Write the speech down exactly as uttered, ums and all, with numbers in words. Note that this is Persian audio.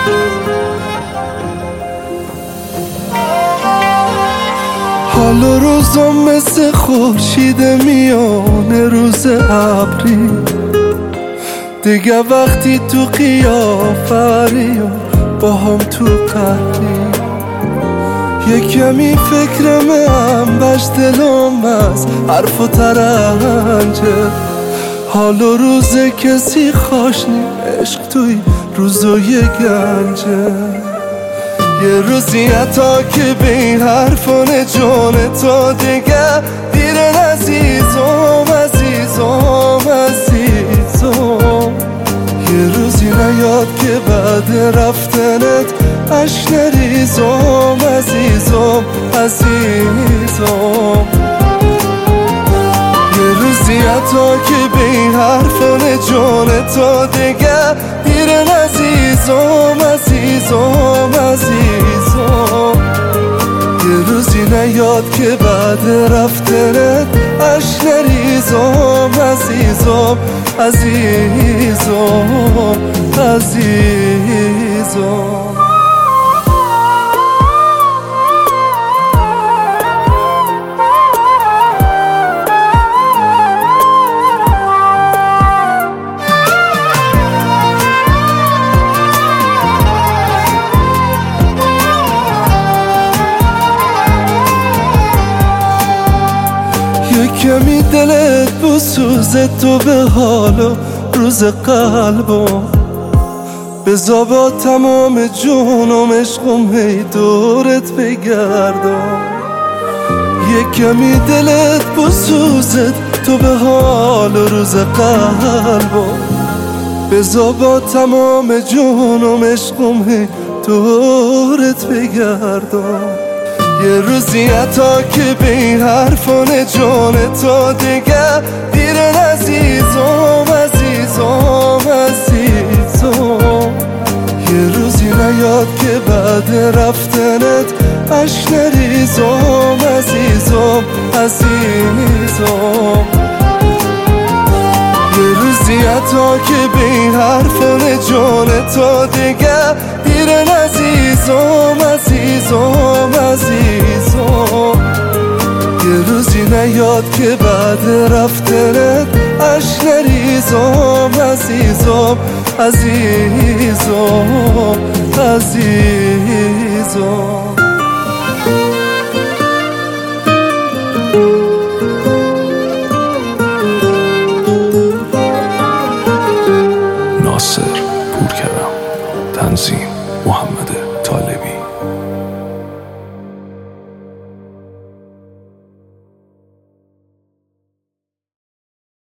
حال و روزم مثل خورشید میانه روز ابری، دیگه وقتی تو قیافری و با هم تو قهری، یه کمی فکرم انبش دلم از حرف و ترنجه. حال و روز کسی خواشنی، عشق توی روزای گنجه. یه روزی حتی که به این حرفان جان تا دیگه دیرن عزیزم عزیزم عزیزم. یه روزی نیاد که بعد رفتنت عشق نریزم عزیزم عزیزم. یه روزی حتی که به این حرفان جان تا دیگه دیرن عزیزم عزیزم عزیزم. یه روزی نیاد که بعد رفتنت عشق نریزم عزیزم عزیزم عزیزم. کمی دلت بسوزه تو به حال و روز قلبم، بذار با تمام جونم عشقم هی دورت بگردم. یه کمی دلت بسوزه تو به حال و روز قلبم، بذار با تمام جونم عشقم هی دورت بگردم. یه روزی حتی که به این حرفان جان تا دیگه دیرن عزیزم عزیزم عزیزم. یه روزی نیاد که بعد رفتنت عشق نریزم عزیزم عزیزم. یه روزی حتی که به این حرفان جان تا دیگه دیرن عزیزم عزیزم عزیزم. یه روزی نیاد که بعد رفتنت عشق نریزم عزیزم عزیزم عزیزم. ناصر پورکرم، تنظیم محمد.